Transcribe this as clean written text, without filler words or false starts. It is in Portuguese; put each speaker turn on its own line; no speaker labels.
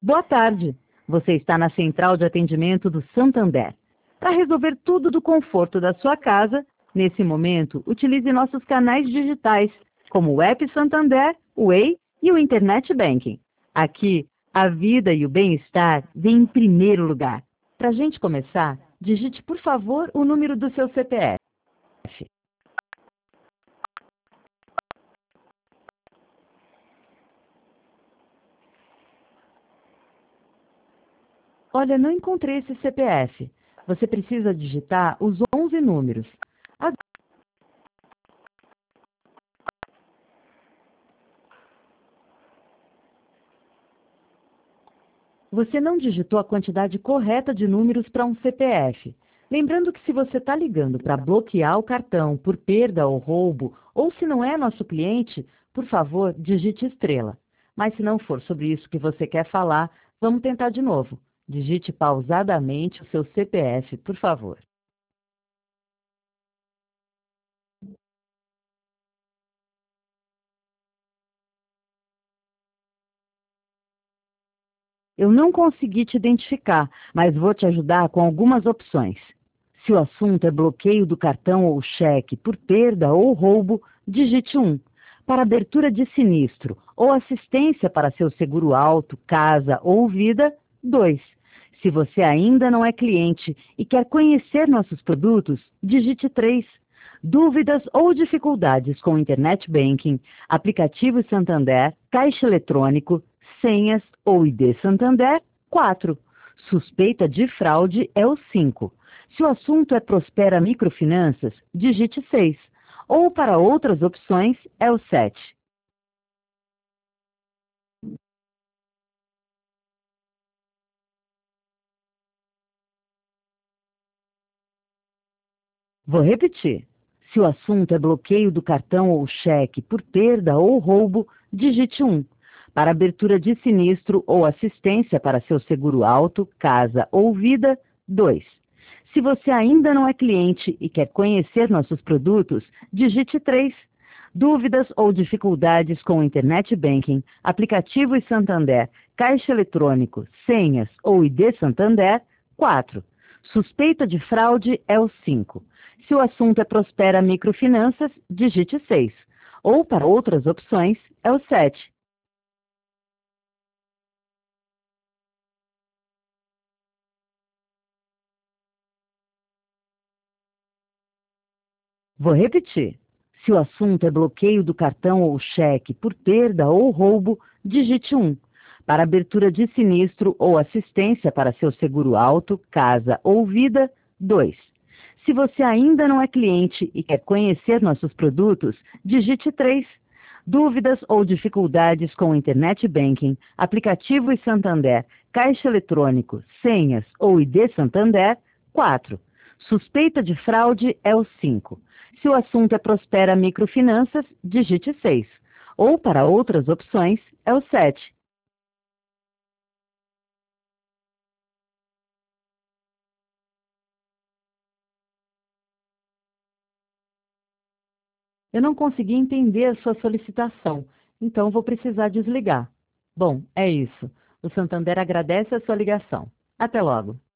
Boa tarde. Você está na central de atendimento do Santander. Para resolver tudo do conforto da sua casa, nesse momento, utilize nossos canais digitais, como o App Santander, o Way e o Internet Banking. Aqui, a vida e o bem-estar vêm em primeiro lugar. Para a gente começar, digite, por favor, o número do seu CPF. Olha, não encontrei esse CPF. Você precisa digitar os 11 números. Você não digitou a quantidade correta de números para um CPF. Lembrando que se você está ligando para bloquear o cartão por perda ou roubo, ou se não é nosso cliente, por favor, digite estrela. Mas se não for sobre isso que você quer falar, vamos tentar de novo. Digite pausadamente o seu CPF, por favor. Eu não consegui te identificar, mas vou te ajudar com algumas opções. Se o assunto é bloqueio do cartão ou cheque por perda ou roubo, digite 1. Para abertura de sinistro ou assistência para seu seguro auto, casa ou vida, 2. Se você ainda não é cliente e quer conhecer nossos produtos, digite 3. Dúvidas ou dificuldades com Internet Banking, aplicativo Santander, caixa eletrônico, senhas ou ID Santander, 4. Suspeita de fraude é o 5. Se o assunto é Prospera Microfinanças, digite 6. Ou para outras opções, é o 7. Vou repetir. Se o assunto é bloqueio do cartão ou cheque por perda ou roubo, digite 1. Para abertura de sinistro ou assistência para seu seguro auto, casa ou vida, 2. Se você ainda não é cliente e quer conhecer nossos produtos, digite 3. Dúvidas ou dificuldades com o Internet Banking, aplicativo e Santander, caixa eletrônico, senhas ou ID Santander, 4. Suspeita de fraude é o 5. Se o assunto é Prospera Microfinanças, digite 6. Ou para outras opções, é o 7. Vou repetir. Se o assunto é bloqueio do cartão ou cheque por perda ou roubo, digite 1. Para abertura de sinistro ou assistência para seu seguro auto, casa ou vida, 2. Se você ainda não é cliente e quer conhecer nossos produtos, digite 3. Dúvidas ou dificuldades com o Internet Banking, aplicativo e Santander, caixa eletrônico, senhas ou ID Santander, 4. Suspeita de fraude é o 5. Se o assunto é Prospera Microfinanças, digite 6. Ou para outras opções, é o 7. Eu não consegui entender a sua solicitação, então vou precisar desligar. Bom, é isso. O Santander agradece a sua ligação. Até logo.